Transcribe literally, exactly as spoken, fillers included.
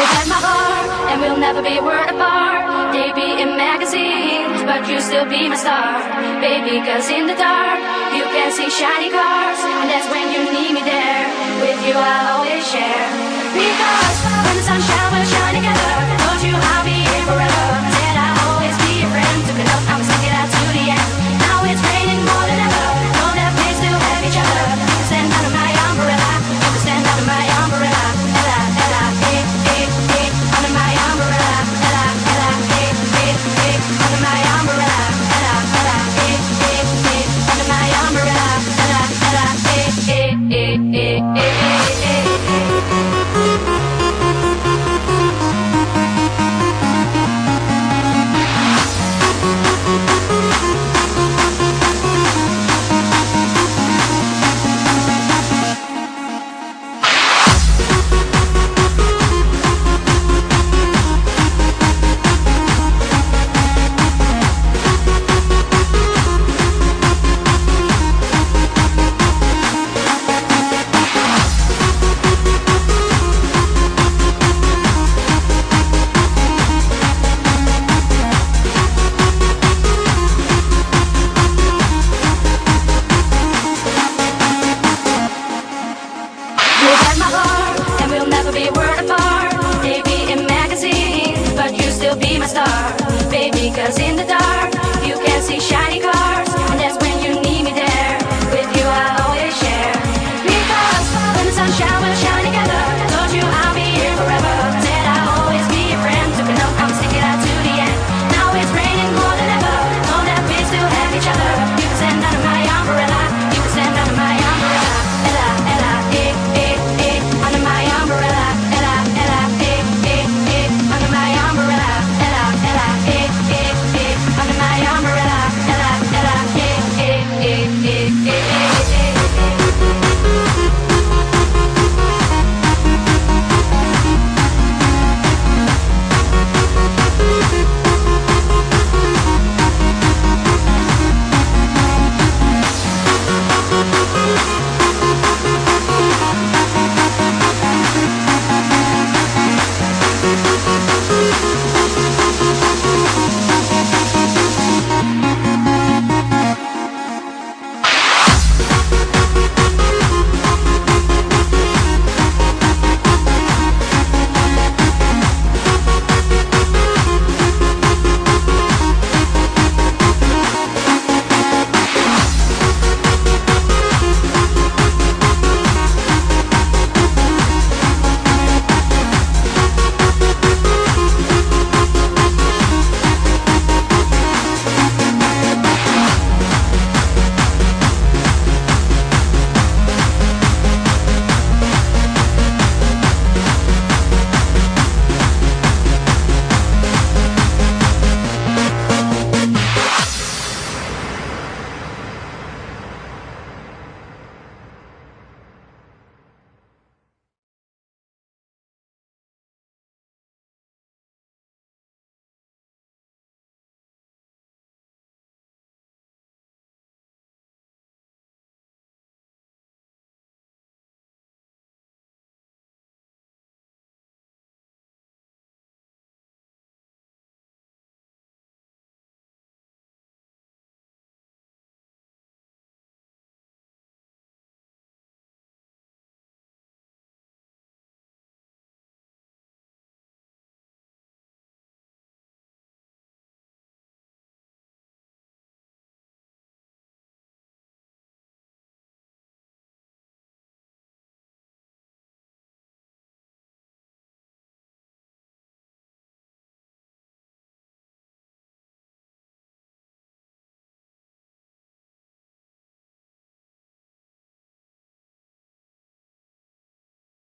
had my heart, and we'll never be a word apart. Maybe in magazines, but you'll still be my star. Baby, cause in the dark, you can see shiny cars, and that's when you need me there. With you I'll always share. Because when the sun shines, we'll shine together. Told you I'll be here forever. Said I'll always be your friend. Took it up, I'm stuck it out to the end. Now it's raining more than ever. Don't have place to have each other. You can stand under my umbrella. You can stand under my umbrella. Ella, Ella, eh, eh, eh. Under my umbrella. Ella, Ella, eh, eh, eh. Under my umbrella. Ella, Ella, eh, eh, eh. Under my umbrella. Ella, Ella, eh, eh, eh, eh, eh, eh. Be my star, baby, cause in the dark